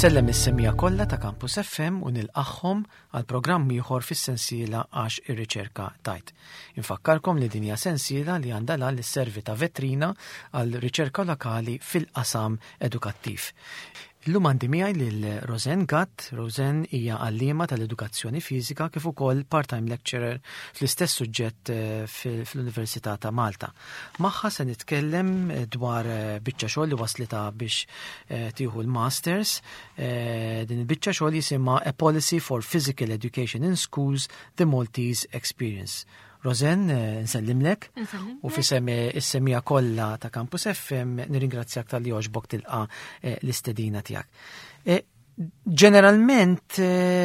Insellem is-semija kollha ta' Campus FM u nilqagħhom għal programm ieħor fis-sensiela għax ir-riċerka tajt. Infakkarkom li din hija sensiela li għandha lan lis-servi ta' vetrina għal riċerka lokali fil-qasam edukattiv. Illum għandi miegħi lil Rosen Gatt. Rosen hija għalliema tal-edukazzjoni fiżika kif ukoll part-time lecturer fl-istess suġġett fl-Università ta' Malta. Magħha se nitkellem dwar biċċa xogħol li waslita biex tieħu l-masters. Din il-biċċa xogħol jisimha A Policy for Physical Education in Schools, the Maltese Experience. Rosen, nsellimlek u fisem is-semija kollha ta' Campus FM nirringrazzjak tal-li għoġbok tilqa l-istedina tiegħek. Ġeneralment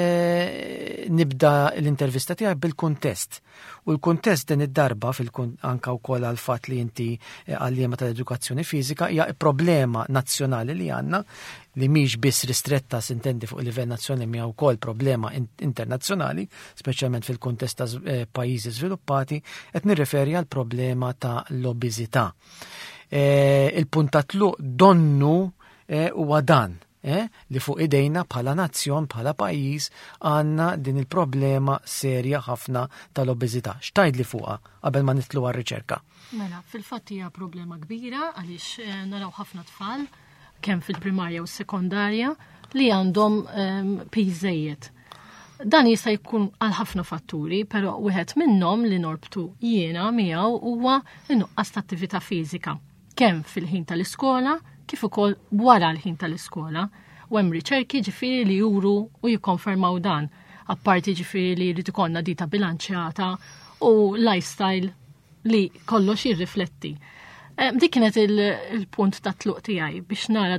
nibda l-intervista tiegħek bil-kuntest. U l-kuntest din id-darba anka wkoll għal fatt li inti għalliema tal-edukazzjoni fiżika hija problema nazzjonali li għandna li mhix biss ristretta s'intendi fuq livell nazzjonali ma wkoll problema internazzjonali, speċjalment fil-kuntest ta' pajjiżi żviluppati, qed nirreferi għal problema ta' l-obeżità. Il-punt ta' tluq donnu huwa dan. Li fuq idejna bħala nazzjon, bħala pajjiż għandna din il-problema serja ħafna tal-obeżità. X'tajd li fuqha qabel ma nitlu għar-riċerka? Mela, fil-fatt hija problema kbira għaliex naraw ħafna tfal kemm fil-primarja u s-sekondarja li għandhom piżejjed. Dan jista' jkun għal ħafna fatturi, però wieħed minnhom li norbtu jiena miegħu huwa innuqqas ta' attività fiżika, kemm fil-ħin tal-iskola kif ukoll wara l-ħin tal-iskola, u hemm riċerki ġifieri li juru u jikkonfermaw dan, apparti ġifieri li jrid ikollna dieta bilanċjata u lifestyle li kollox jirrifletti. Dik kienet il-punt ta' tluq tiegħi biex nara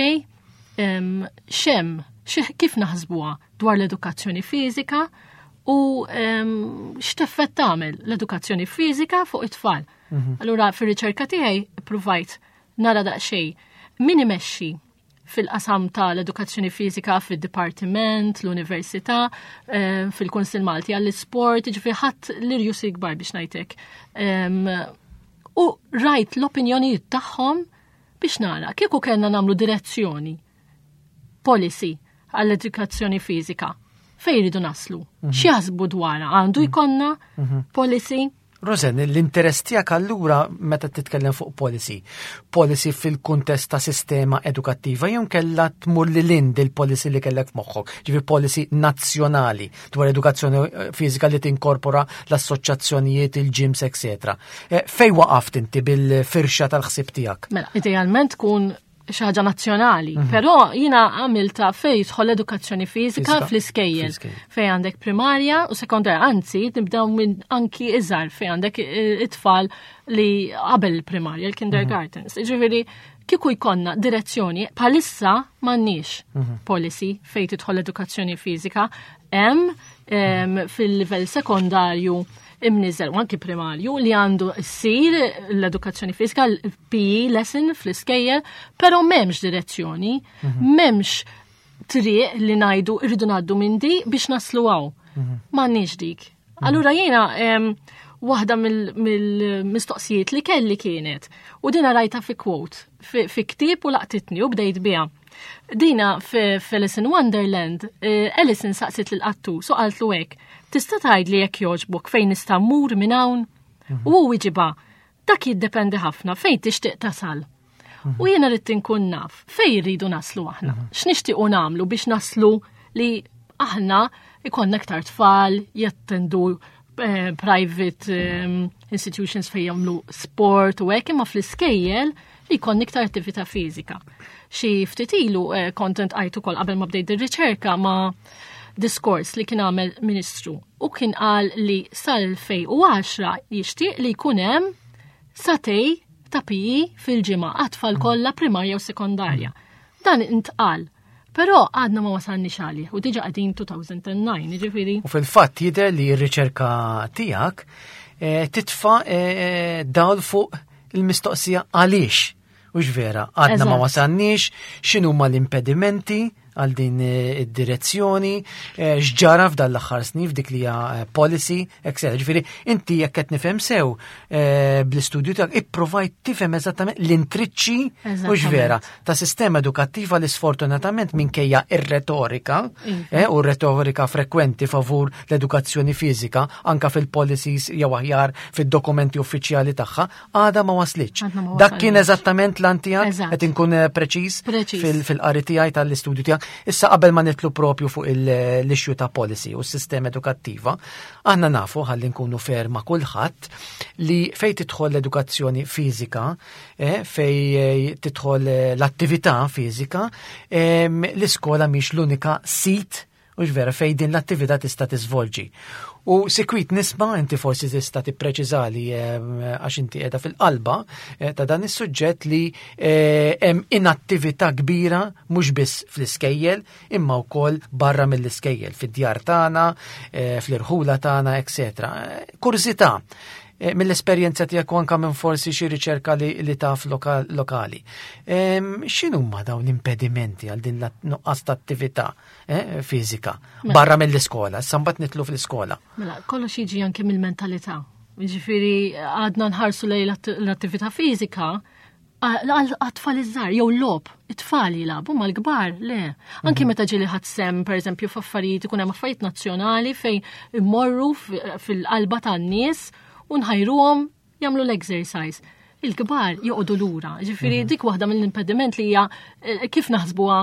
daqsxejn kif naħsbuha dwar l-edukazzjoni fiżika u x'teffett tagħmel l-edukazzjoni fiżika fuq it-tfal. Allura fir-riċerka tiegħi ippruvajt nara daqsxejn min imexxi fil-qasam tal-edukazzjoni fiżika fid-dipartiment, l-università, fil-Kunsill Malti għall-isport, ġifieri ħadd l-irjus ikbar biex ngħidlek. U rajt l-opinjonijiet tagħhom biex nara kieku kellna nagħmlu direzzjoni, policy għall-edukazzjoni fiżika. Fejn iridu naslu? X'jaħsbu dwarha? Għandu jkollna policy? Rosen, l-interess tiegħek allura meta titkellem fuq policy fil-kuntest ta' sistema edukattiva jew kellha tmur lil il-policy li kellek f'moħħok, ġifier policy nazzjonali dwar edukazzjoni fiżika li tinkorpora l-assoċjazzjonijiet, il-gyms, etc. Fejn waqaft inti bil-firxa tal-ħsieb tiegħek? Mela, idealment tkun xi ħaġa nazzjonali, però jiena għamilta fejn jidħol edukazzjoni fiżika fl-iskejjel fejn għandek primarja u sekondarja, anzi nibdew minn anki iżgħar fejn għandek it-tfal li qabel il-primarja, il-kindergartens. Ġifieri kieku jkollna direzzjoni bħalissa m'għandniex policy fejn tidħol edukazzjoni fiżika, hemm fil-livell sekondarju imniżel u anki primarju li għandu ssir l-edukazzjoni fiżika, l-PE lesson fl-iskejjel, però m'hemmx direzzjoni, m'hemmx triq li ngħidu rridu ngħaddu minn di biex naslu hawn. M'għandniex dik. Allura jiena waħda mill-mistoqsijiet li kelli kienet, u dina rajta fi quote, fi ktieb u laqtitni u bdejt biha. Dina f'Alice in Wonderland, Alison saqsit lill-qattur, so qaltlu hekk, tista' tgħidli jekk jogħġbok fejn nista' mmur minn hawn? U hu wieġibha, dak jiddependi ħafna fejn tixtieq tasal. U jiena rrid inkun naf fejn irridu naslu aħna. X'nixtiequ nagħmlu biex naslu li aħna ikollna aktar tfal jattendu private institutions fejn jagħmlu sport u hekk imma fl-iskejjel li jkollna iktar attività fiżika. Xi ftit ilu content għajtu ukoll qabel ma bdejt ir-riċerka ma' diskors li kien għamel Ministru u kien qal li sal-2010 jixtieq li jkun hemm satej ta' PE fil-ġimgħa għat-tfal kollha primarja u sekondarja. Dan intqal. Però għadna ma wasalniex għalih u diġà qegħdin 2009, jiġifieri. U fil-fatt jidher li r-riċerka tiegħek titfa' dawl fuq il-mistoqsija għaliex. Ux vera, għadna ma wasalniex, x'inhuma l-impedimenti għal din id-direzzjoni, x'ġara f'dan l-aħħar snin f'dik li hija policy, etc. Ġifieri inti jekk qed nifhem sew bl-istudju tiegħek ipprovajt tifhem eżattament l-intriċċi u x'vera ta' sistema edukattiva li sfortunatament minkejja ir-retorika u retorika frekwenti favur l-edukazzjoni fiżika anka fil-policies jew aħjar fid-dokumenti uffiċjali tagħha għadha ma waslitx. Dak kien eżattament l-antijak qed inkun preċiż fil-qari tiegħi tal-istudju tiegħek. Issa qabel ma nitlu propju fuq l-issue ta' policy u s-sistema edukattiva, aħna nafu ħalli nkunu ferma kulħadd li fej tidħol l-edukazzjoni fiżika, fej tidħol l-attività fiżika, l-iskola mhix l-unika sit u vera fej din l-attività tista' tiżvolġi. U sikwit nisma' inti forsi tista' tippreċiżali għax inti qiegħda fil-qalba ta' dan is-suġġett li hemm inattività kbira mhux biss fl-iskejjel imma wkoll barra mill-iskejjel fid-djar tagħna, fl-irħula tagħna, etc. Kurzità mill-esperjenza tiegħek anke minn forsi xi riċerka li taf lokali. X'inhuma dawn l-impedimenti għal din nuqqas ta' attività fiżika barra mill-iskola, issa mbagħad nitlu fl-iskola. Mela, kollox jiġi anke mill-mentalità. Jiġifieri għadna nħarsu lejn l-attività fiżika għat-tfal iż-żgħar jew l-lob, it-tfal jilagħbu mal-kbar, le. Anke meta ġieli ħadsem pereżempju f'affarijiet ikun hemm affarijiet nazzjonali fejn immorru fil-qalba tan-nies u nħajruhom jagħmlu l-exercise. Il-kbar joqogħdu lura. Ġifieri dik waħda mill-impediment li hija kif naħsbuha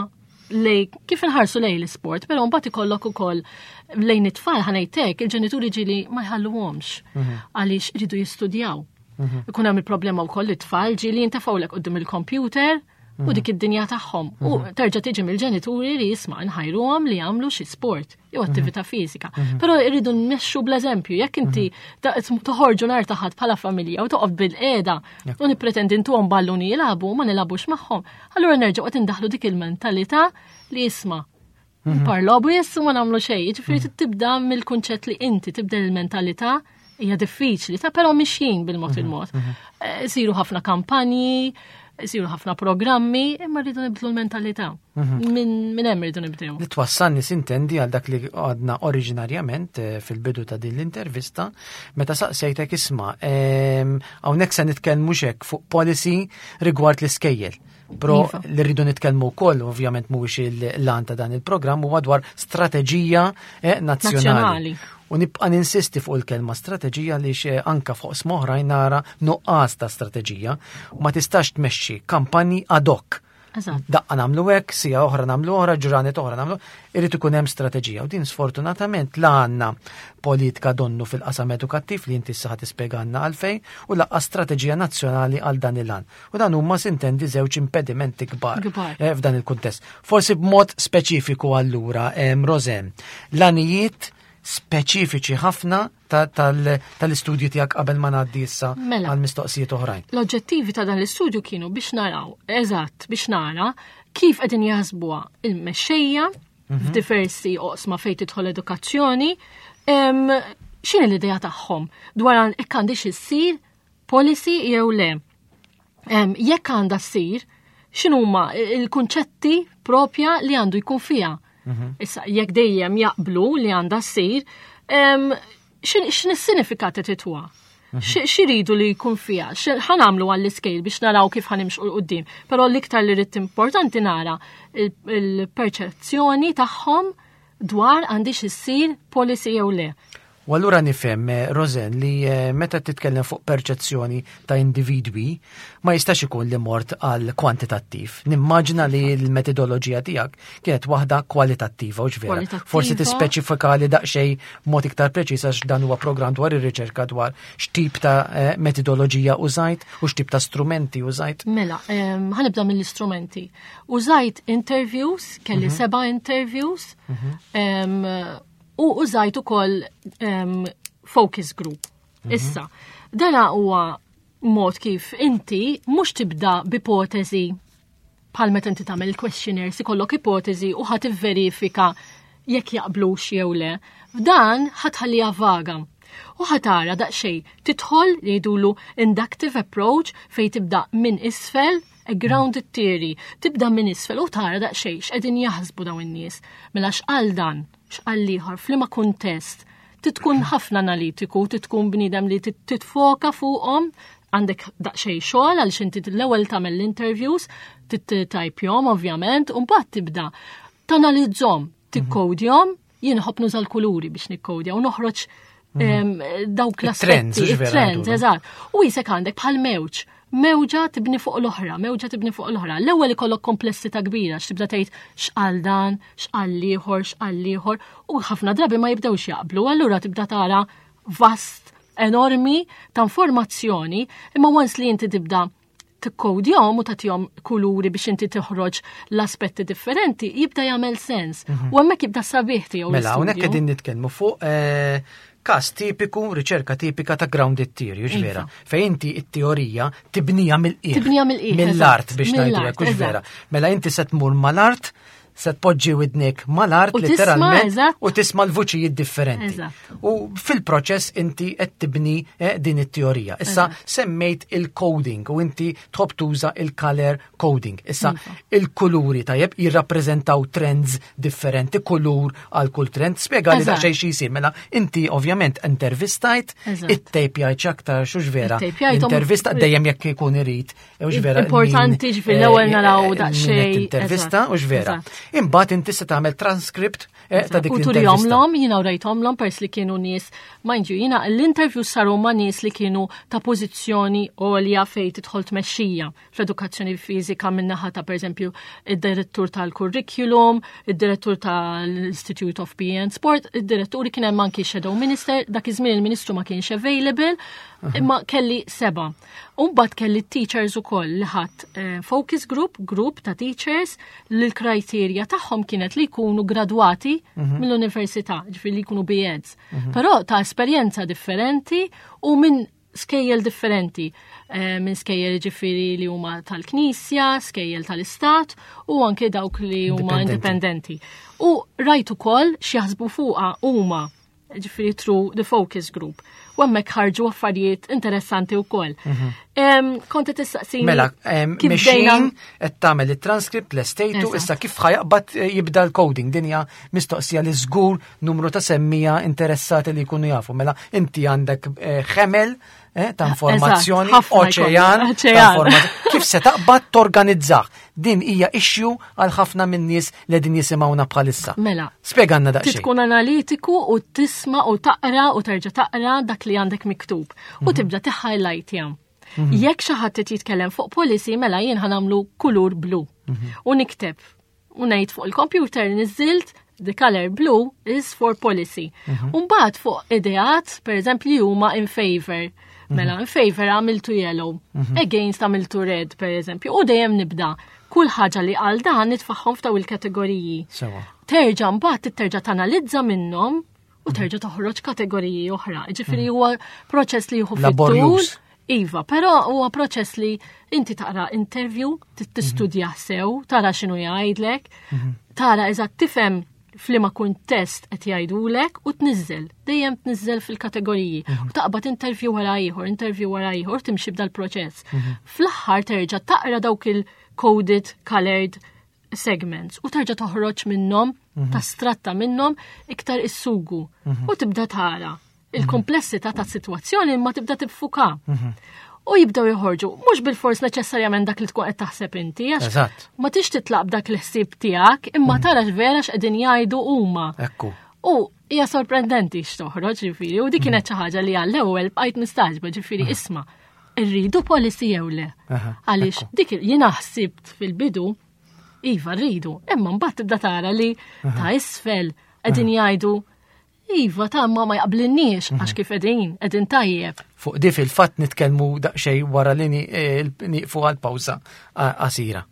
kif inħarsu lejn l-isport, però mbagħad ikollok ukoll lejn it-tfal ħanejtek il-ġenituri ġieli ma jħalluhomx għaliex iridu jistudjaw. Ikun hemm il-problema wkoll it-tfal ġieli jintefgħulek quddiem il-computer u dik id-dinja tagħhom. U terġa' tiġi mill-ġenituri li jisma' nħajruhom li jagħmlu xi sport jew attività fiżika. Però rridu nmexxu bl-eżempju, jekk inti toħorġu nhar taħat bħala familja u toqgħod bil-qiegħda u nippretendi intuhom balluni jilagħbu ma nilagħbux magħhom, allura nerġgħu qed indaħlu dik il-mentalità li jisma' nparlobu jessu ma nagħmlu xejn. Jiġifieri tibda mill-kunċett li inti tibda l-mentalità hija diffiċli, però mixjin bil-mod il-mod. Isiru ħafna kampanji, isiru ħafna programmi, imma rridu nibdlu l-mentalità. Minn hemm rridu nibdew. Li twassalni sintendi għal dak li għadna oriġinarjament fil-bidu ta' din l-intervista, meta saqsejtek isma' hawnhekk se nitkellmu hekk fuq policy rigward l-iskejjel. Pro li rridu nitkellmu wkoll, ovvjament mhuwiex il-lan ta' dan il-programm huwa dwar strateġija nazzjonali. U nibqa' ninsisti fuq il-kelma strateġija li anka fuq smoħrajn nara nuqqas ta' strateġija u ma tistax tmexxi kampanji ad hoc. Daqqa nagħmlu hekk, sija oħra nagħmlu oħra, ġranet oħra nagħmlu, irid ikun hemm strateġija. U din sfortunatament la għandna politika donnu fil-qasam edukattiv li inti issa tispjegana għalfejn u laqqa strateġija nazzjonali għal dan il-għan. U dan huma sintendi żewġ impedimenti kbar f'dan il-kuntest. Forsi b'mod speċifiku allura, Rosen, l-anijiet speċifiċi ħafna tal-istudju tiegħek qabel ma ngħaddi issa għal mistoqsijiet oħrajn. L-oġġettivi ta' dan l-istudju kienu biex naraw, biex nara kif qegħdin jaħsbuha il-mexxejja f'diversi oqsma fejn tidħol edukazzjoni, x'inhi l-idea tagħhom dwar hekk għandix issir policy jew le. Jekk għandha ssir, x'inhuma l-kunċetti propja li għandu jkun fiha. Issa, jekk dejjem jaqblu li għandha ssir, x'nis-sinifikat titwa? X'iridu li jkun fiha? Ħanamlu għall-iskejl biex naraw kif ħanimxu l-qudiem. Però l-iktar li rrid importanti nara il-perċezzjoni tagħhom dwar għandix issir policy jew le. U allura nifhem, Rosen, li meta titkellem fuq perċezzjoni ta' individwi ma jistax ikun li mort għal kwantitattiv. Nimmaġina li l-metodoloġija tiegħek kienet waħda kwalitattiva u ġvera. Forsi tispeċifika li daqsxejn mod iktar preċiż għax dan huwa programm dwar ir-riċerka dwar x'tip ta' metodoloġija użajt u x'tip ta' strumenti użajt. Mela, ħanibda mill-istrumenti. Użajt interviews, kelli 7 interviews, u użajt ukoll focus group. Issa, dana huwa mod kif inti mhux tibda b'ipotezi bħal meta inti tagħmel il-questionnaire ikollok ipotezi u ħadd ivverifika jekk jaqblux jew le. F'dan ħatħallija vaga. U ħatara daqsxejn tidħol li jgħidulu inductive approach fejn tibda minn isfel grounded theory, tibda minn isfel u tara daqsxejn x'qegħdin jaħsbu dawn in-nies. Mela x'qal dan, x'qal ieħor, f'liema kuntest. Titkun ħafna analitiku, titkun bniedem li titfoka fuqhom, għandek daqsxejn xogħol għaliex inti l-ewwel tagħmel l-interviews, tittajpjhom ovvjament, u mbagħad tibda tanalizzhom, tikkodjhom, jien ħobb nuża l-kuluri biex nikkodja u noħroġ dawk l-aspetti, trends, eżatt. U jisek għandek bħal mewġa tibni fuq l-oħra, L-ewwel ikollok komplessità kbira, x'tibda tgħid x'qal dan, x'qal ieħor, u ħafna drabi ma jibdewx jaqblu, allura tibda tara vast, enormi ta' informazzjoni, imma once li inti tibda tikkodjhom u tagħtihom kuluri biex inti toħroġ l-aspetti differenti, jibda jagħmel sens. U hemmhekk jibda sabiħ tiegħu. Mela hawnhekk qegħdin nitkellmu fuq każ tipiku, riċerka tipika ta' grounded theory, ġvera. Fejn inti t-teorija tibnija mill-qiegħ. Mill-art biex ngħidu hekk, ġvera. Mela inti se tmur mal-art, se tpoġġi widnek mal-art literalment u tisma' l-vuċijiet differenti. U fil-proċess inti qed tibni din it-teorija. Issa semmejt il-coding u inti tħobb tuża il-color coding. Issa il-kuluri tajjeb jirrappreżentaw trends differenti, kulur għal kull trend. Spjega li daqsxejn xi jsir. Mela inti ovvjament intervistajt, it-tejpjajt aktar xu ġvera. Intervista dejjem jekk ikun irid. Importanti fil-ewwel naraw daqsxejn. Intervista u ġvera. Imbagħad inti se tagħmel transkript ta' dik l-intervista. Turjomlhom, jiena rajthomlhom pers li kienu nies, mind you, jiena l-interview saru ma' nies li kienu ta' pożizzjoni għolja fejn tidħol tmexxija fl-edukazzjoni fiżika min-naħa ta' pereżempju id-direttur tal-curriculum, id-direttur tal-Institute of PE and Sport, id-diretturi kien hemm anki shadow minister, dak iż-żmien il-Ministru ma kienx available, imma kelli 7. U mbagħad kelli teachers ukoll li ħadd focus group ta' teachers li l-kriterja tagħhom kienet li jkunu gradwati mill-università, ġifieri li jkunu BEds. Però ta' esperjenza differenti u minn skejjel differenti, minn skejjel ġifieri li huma tal-Knisja, skejjel tal-Istat u anke dawk li huma indipendenti. U rajt ukoll x'jaħsbu fuqha huma ġifieri through the focus group. U hemmhekk ħarġu affarijiet interessanti wkoll. Kont qed tistaqsini. Mela, mexxin qed tagħmel it-transkript l-estejtu issa kif ħajaqbad jibda l-coding dinja mistoqsija li żgur numru ta' semmija interessati li jkunu jafu. Mela inti għandek ħemel ta' informazzjoni, oċean ta' informazzjoni. Kif se taqbad torganizzah? Din hija issue għal ħafna minn nies li din jisimgħuna bħalissa. Mela. Spjegana daqsxejn. Tkun analitiku u tisma' u taqra u terġa' taqra dak li għandek miktub u tibda tiħhighlightja. Jekk xi ħadd jitkellem fuq policy mela jien ħanamlu kulur blu u nikteb u ngħid fuq il-computer niżilt the color blue is for policy. U mbagħad fuq ideat, pereżempju huma in favor. Mela, in favor għamiltu yellow, against għamiltu red, pereżempju, u dejjem nibda. Kull ħaġa li għal dan nitfaħħom f'daw il-kategoriji. Terġa' mbagħad terġa' tanalizza minnhom u terġa' toħroġ kategoriji oħra. Ġifieri huwa proċess li jieħu fit-tul. Iva, però huwa proċess li inti taqra interview, tistudja sew, tara x'inhu jgħidlek, tara eżatt tifhem flima kuntest qed jgħidulek u tniżżel, dejjem tniżżel fil-kategoriji. U taqbad interview wara ieħor, timxi b'dal proċess. Fl-aħħar terġa' taqra dawk il-coded, colored segments u terġa' toħroġ minnhom, tastratta minnhom iktar issugu u tibda tara il-komplessità ta' sitwazzjoni imma tibda tiffuka. U jibdew joħorġu, mhux bil-fors neċessarjament dak li tkun qed taħseb inti, għax ma tix titlaq dak l-ħsieb tiegħek, imma tara vera x'qegħdin jgħidu huma. U hija sorprendenti x'toħroġ ġifieri, u dik kienet xi ħaġa li għall-ewwel bqajt mistaġba ġifieri isma' irridu policy jew le. Għaliex dik jiena ħsibt fil-bidu iva rridu, imma mbagħad tibda tara li ta' isfel qegħdin jgħidu iva ta' ma jaqblinniex għax kif qegħdin tajjeb. Fuq di fil-fatt nitkellmu daqsxejn wara li nieqfu għal pawża qasira.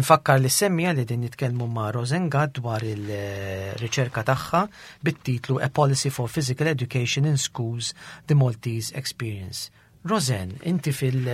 Infakkar li semmija li din nitkellmu ma' Rosengad dwar il-riċerka tagħha bit-titlu A Policy for Physical Education in Schools, the Maltese Experience. Rosen, inti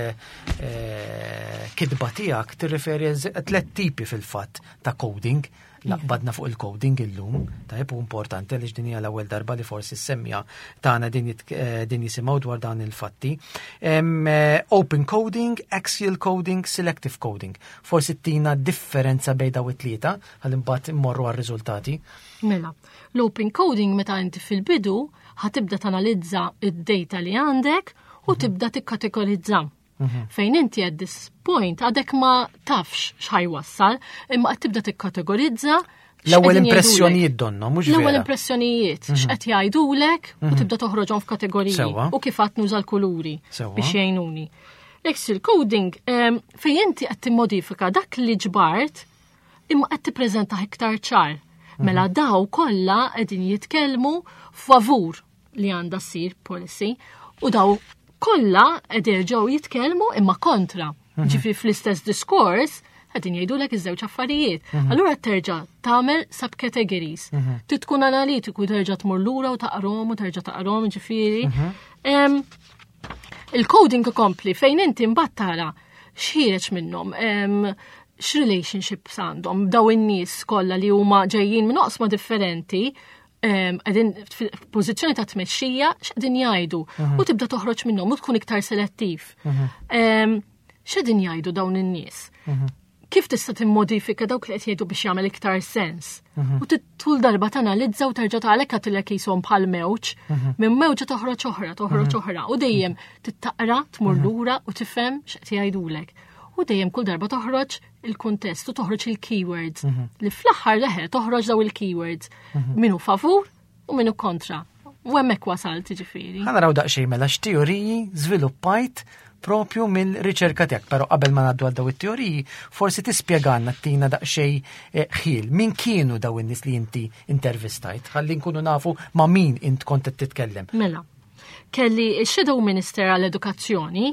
fil-kidba tiegħek tirreferi 3 tipi fil-fatt ta' coding. Laqbadna fuq il-coding illum, tajb u importanti li ġdinija l-ewwel darba li forsi s-semmija tagħna din jisimgħu dwar dan il-fatti. Open coding, axial coding, selective coding. Forsi tina differenza bejn daw it-tlieta ħalli mbagħad immorru għar-riżultati. Mela, l-open coding meta inti fil-bidu ħatibda tanalizza id-data li għandek u tibda tikkategorizza. Fejn inti at this point għadek ma tafx x'ħajwassal, imma qed tibda tikkategorizza l-ewwel impressjonijiet donna, mhux vera. L-ewwel impressjonijiet x'qed jgħidulek u tibda toħroġhom f'kategoriji u kif qatt nuża l-kuluri biex jgħinuni. Axial coding fejn inti qed timmodifika dak li ġbart imma qed tippreżenta iktar ċar. Mela daw kollha qegħdin jitkellmu favur li għandha ssir policy u daw kollha qed jerġgħu jitkellmu imma kontra. Ġifri fl-istess diskors qegħdin jgħidulek iż-żewġ affarijiet. Allura terġa' tagħmel subcategories. Tkun analitiku terġa' tmur lura u taqrom u terġa' taqrom ġifieri. Il-coding ikompli fejn inti mbagħad tara x'ħireġ minnhom, x'relationships għandhom daw in-nies kollha li huma ġejjin minn oqsma differenti. Għedin f'pożizzjoni ta' tmexxija x'qegħdin jgħidu u tibda toħroġ minnhom u tkun iktar selettiv. X'qegħdin jgħidu dawn in-nies? Kif tista' timmodifika dawk li qed jgħidu biex jagħmel iktar sens? U tul darba tanalizza u terġa' tagħlek għatilek ishom bħal mewġ, minn mewġa toħroġ oħra u dejjem tittaqra tmur lura u tifhem x'qed jgħidulek. U dejjem kull darba toħroġ il-kuntest u toħroġ il-keywords. Li fl-aħħar leħe toħroġ daw il-keywords. Minu favur u minu kontra. U hemmhekk wasalt ġifieri. Ħa naraw daqsxejn mela x'teoriji żviluppajt propju mill-riċerka tiegħek, però qabel ma ngħaddu għal daw it-teoriji, forsi tispjegalna tina daqsxejn ħiel. Min kienu daw in-nies li inti intervistajt? Ħalli nkunu nafu ma' min int kont qed titkellem. Mela. Kelli x-Shadow Minister għall-Edukazzjoni,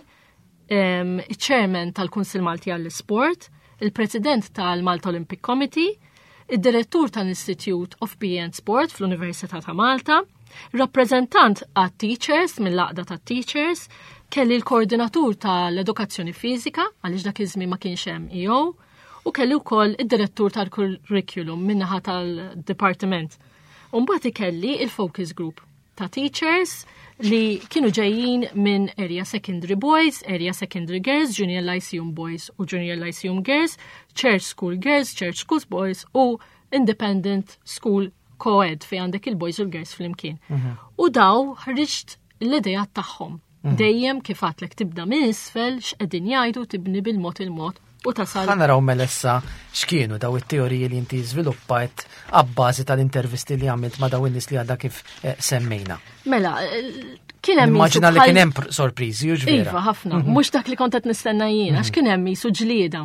il-Chairman tal-Kunsil Malti għall-Sport, il-President tal-Malta Olympic Committee, il-Direttur tal-Institute of PE and Sport fl-Università ta' Malta, rappresentant għat-Teachers mill-laqda tat-Teachers, kelli l-Koordinatur tal-Edukazzjoni Fizika għaliex dak iż-żmien ma kienx hemm EO, u kelli wkoll id-Direttur tal-Curriculum minnaħa tal-Dipartiment. U mbagħad kelli il-Focus Group ta' Teachers li kienu ġejjin minn Area Secondary Boys, Area Secondary Girls, Junior Lyceum Boys u Junior Lyceum Girls, Church School Girls, Church School Boys u Independent School Co-ed fejn għandek il-boys u l-girls fl-imkien. U daw ħriġt l-idejat tagħhom. Dejjem kif għatlek tibda minn isfel x'qegħdin jgħidu tibni bil-mod il-mod u tasal. Ħa naraw melessa x'kienu daw it-teoriji li inti żviluppajt abbażi tal-intervisti li għamilt ma' daw in-nies li għadha kif semmejna. Mela, kien hemm immaġina li kien hemm sorpriżi u ġviera. Iva, ħafna, mhux dak li kont qed nistenna jien, għax kien hemm isu ġlieda.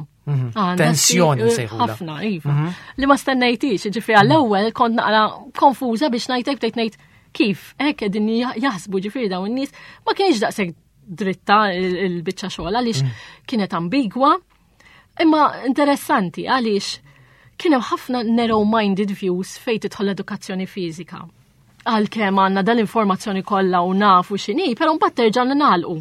Tensjoni sejħula. Ħafna, iva. Li ma stennejtix, ġifieri għall-ewwel kont naqra konfuża biex ngħidlek bdejt ngħid kif hekk qegħdin jaħsbu ġifieri dawn in-nies ma kienx daqshekk dritta il-biċċa xogħol għaliex kienet ambigwa. Imma interessanti għaliex kien hemm ħafna narrow-minded views fejn tidħol l-edukazzjoni fiżika. Għalkemm għandna dal-informazzjoni kollha u nafu x'inhi, però mbagħad terġa' nagħlqu.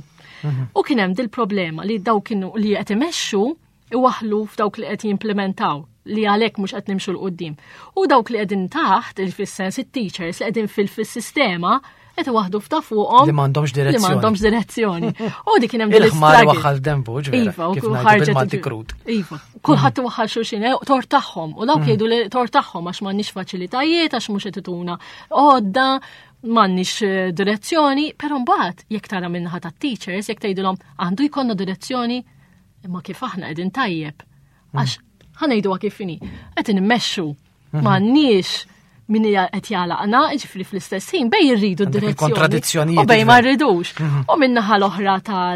U kien hemm dil-problema li dawk kienu li qed imexxu iwaħħlu f'dawk li qed jimplementaw li għalhekk mhux qed nimxu l-qudiem. U dawk li qegħdin taħt fis-sens it-teachers li qegħdin fil-sistema qed iwaħdu f'ta fuqhom li m'għandhomx direzzjoni. U dik kien hemm il-ħmar waħħal dembu ġifieri kif ngħidu bil-Malti krud. Iva, kulħadd iwaħħal xulxin tor tagħhom u dawk jgħidu li tor tagħhom għax m'għandniex faċilitajiet għax mhux qed ituna għodda m'għandniex direzzjoni, però mbagħad jekk tara minnaħa tat-teachers jekk tgħidulhom għandu jkollna direzzjoni imma kif aħna qegħdin tajjeb għax ħanejdu kif inhi qed immexxu m'għandniex min qed jalaqna, ġifri fl-istess ħin bej irridu d-direzzjoni u bej ma rridux. U min-naħa l-oħra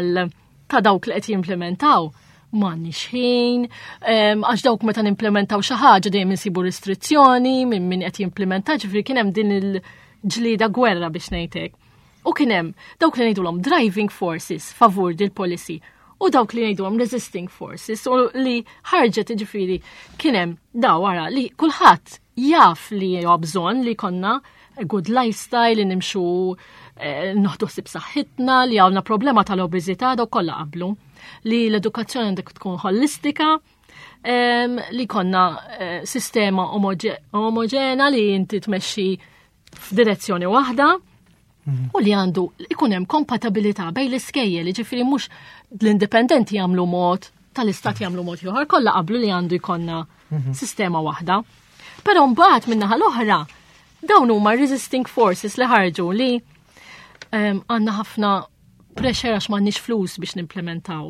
ta' dawk li qed jimplementaw m'għandniex ħin, għax dawk meta nimplementaw xi ħaġa dejjem insibu restrizzjoni minn min qed jimplementa, ġifri kien hemm din il-ġlieda gwerra biex ngħidlek. U kien hemm dawk li ngħidulhom driving forces favur dil-policy u dawk li ngħiduhom resisting forces u li ħarġet ġifieri kien hemm da wara li kulħadd jaf li huwa bżonn li konna good lifestyle li nimxu noħdu ħsieb saħħitna li għandna problema tal-obeżità daw kollha qablu li l-edukazzjoni għandek tkun holistika li konna sistema omogena li inti tmexxi f'direzzjoni waħda u li għandu ikun hemm kompatibilità bejn l-iskejjel, ġifieri mhux l-indipendenti jagħmlu mod tal-istat jagħmlu mod ieħor, kollha qablu li għandu jkollna sistema waħda. Però mbagħad min-naħa l-oħra dawn huma resisting forces li ħarġu li għandna ħafna pressure għax m'għandniex flus biex nimplementaw.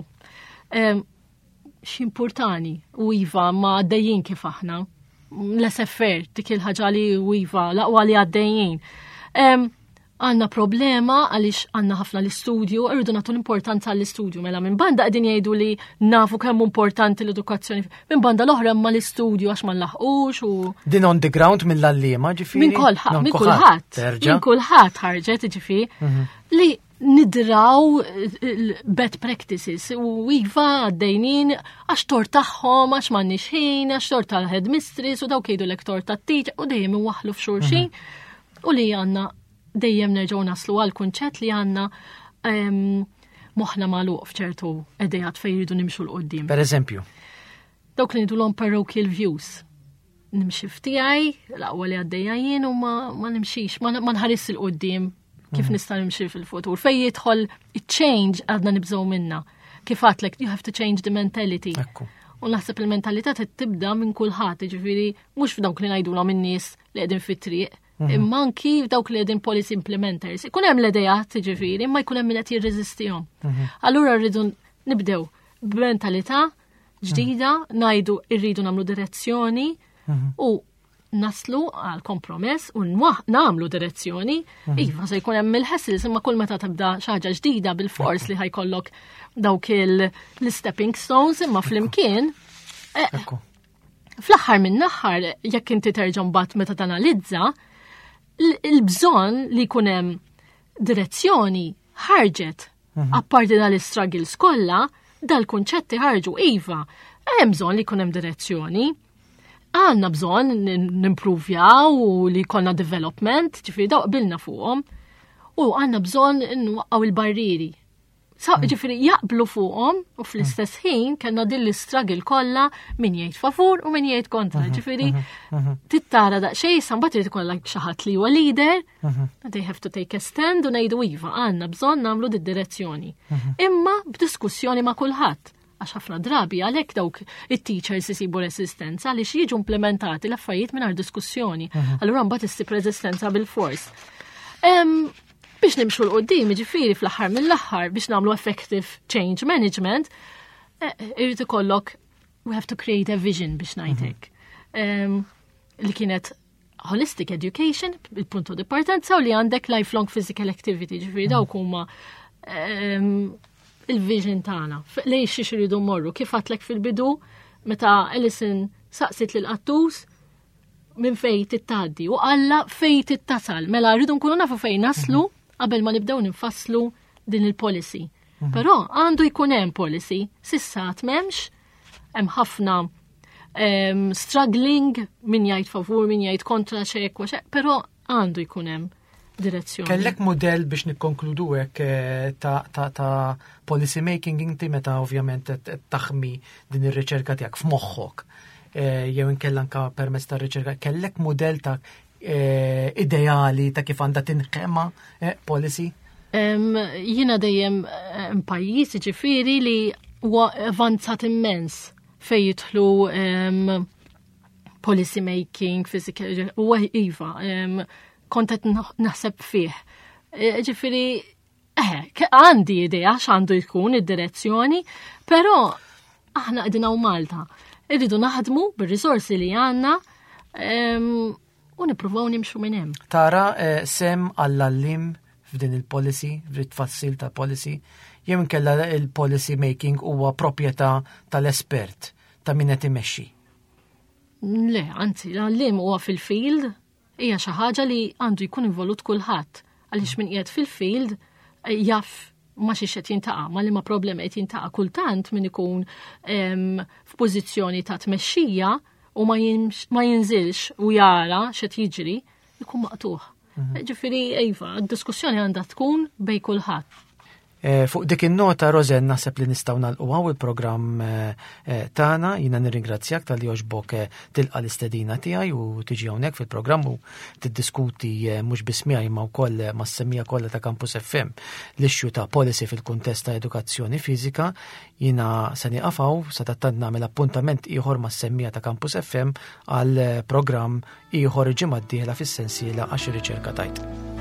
X'importani u iva ma għaddejjin kif aħna. L-SFR dik il-ħaġa li u iva laqwa li għaddejjin. Għanna problema għaliex għanna ħafna l-istudju, irridu nagħtu l-importanza għall-istudju. Mela minn banda qegħdin jgħidu li nafu kemm importanti l-edukazzjoni. Minn banda l-oħra ma l-istudju għax ma nlaħqux u. Din on the ground mill-allima ġifieri. Minn kulħadd ħarġet ġifieri li nidraw bad practices u iva għaddejnin għax tor tagħhom għax m'għandniex ħin, għax tor tal-headmistress u dawk jgħidu lektor tat-teacher u dejjem iwaħħlu f'xulxin u li għandna dejjem nerġgħu naslu għal kunċett li għandna moħħna magħluq f'ċertu idejat fejn jridu nimxu l-qudiem. Pereżempju. Dawk li ngħidulhom parochial views. Nimxi f'tiegħi l-aqwa li għaddejja jien u ma nimxix, ma nħares il-qudiem kif nista' nimxi fil-futur. Fejn jidħol iċ-change għadna nibżgħu minna. Kif għatlek, you have to change the mentality. U naħseb il-mentalità tibda minn kulħadd, ġifieri mhux f'dawk li ngħidulhom in-nies li qegħdin fit-triq, imma anki dawk li qegħdin policy implementers. Ikun hemm l-idejat ġifieri, imma jkun hemm min qed jirreżistihom. Allura rridu nibdew b'mentalità ġdida, ngħidu rridu nagħmlu direzzjoni u naslu għal kompromess u namlu direzzjoni, iva se jkun hemm il-ħessil imma kull meta tibda xi ħaġa ġdida bil-fors li ħajkollok dawk il-stepping stones imma flimkien. Fl-aħħar min-naħħar jekk inti terġa' mbagħad meta tanalizza, il-bżonn li jkun hemm direzzjoni ħarġet apparti dal-struggles kollha, dal-kunċetti ħarġu iva, hemm bżonn li jkun hemm direzzjoni. Għanna bżon n-improvjaw u li konna development, ġifiri daw qbilna fuqom, u għanna bżon n-waqqaw il-barriri. Ġifiri jaqblu fuqom u fl-istess ħin kena din l-struggle kolla min jgħid favur u min jgħid kontra. Ġifiri tittara daqxej, sambat jrid ikolla xaħat li huwa leader, they have to take a stand u ngħidu iva għanna bżon namlu d-direzzjoni. Imma b'diskussjoni ma' kulħadd. Għax ħafna drabi għalhekk dawk it-teachers isibu resistenza għaliex jiġu implementati l-affarijiet mingħajr diskussjoni. Allura mbagħad issib resistenza bil-fors. Biex nimxu l-qoddim, ġifieri fl-aħħar mill-aħħar biex nagħmlu effective change management, irid ikollok we have to create a vision biex ngħidlek. Li kienet holistic education, il-punto di partenza u li għandek lifelong physical activity, ġifieri dawk huma il-vision tagħna. Lejn xi xiridu mmorru, kif għatlek fil-bidu meta Ellison saqsit lil qattus minn fejn tittgħaddi u qalla fejn tittasal. Mela rridu nkunu nafu fejn naslu qabel ma nibdew ninfasslu din il-policy. Però għandu jkun hemm policy, s'issa m'hemmx, hemm ħafna struggling min jgħid favur, min jgħid kontra xek, però għandu jkun hemm direzzjoni. Kellek modell biex nikkonkludu hekk ta' policy making inti meta ovvjament taħmi din ir-riċerka tiegħek f'moħħok. Jew inkella anke permezz tar-riċerka, kellek modell ta' ideali ta' kif għandha tinħema policy? Jiena dejjem pajjiż ġifieri li huwa avanzat immens fejn jidħlu policy making, physical, u iva, kontet naħseb fih. Ġifiri, għandi idea x'għandu jkun id-direzzjoni, però aħna qegħdin hawn Malta. Irridu naħdmu bir-risorsi li għandna u nippruvaw nimxu minn hemm. Tara sem għall-allim f'din il-policy, f'tfassil ta' policy, jew inkella il-policy making huwa proprjetà tal-espert ta' min qed imexxi. Le, anzi, l-allim huwa fil-field, hija xi ħaġa li għandu jkun involut kulħadd għaliex min qiegħed fil-field jaf ma xi qed jintaqa', ma li ma problemi qed jintaqa' kultant min ikun f'pożizzjoni ta' tmexxija u ma jinżilx u jara x'qed jiġri, ikun maqtuħ. Ġifieri iva, d-diskussjoni għandha tkun bejn kulħadd. Fuq dik in-nota Rożen naħseb li nistgħu nagħlqu il-programm tagħna, jiena nirringrazzjak tal-li għoġbok tilqa' l-istedina tiegħi u tiġi hawnhekk fil-programm u tiddiskuti mhux biss miegħi imma wkoll mas-semmija kollha ta' Campus FM l-ixxu ta' policy fil-kuntest ta' edukazzjoni fiżika. Jiena se nieqafgħu sa tattant nagħmel appuntament ieħor mas-semmija ta' Campus FM għal programm ieħor ġimgħa d-dieħla fis-sensiela għax ir-riċerka tajt.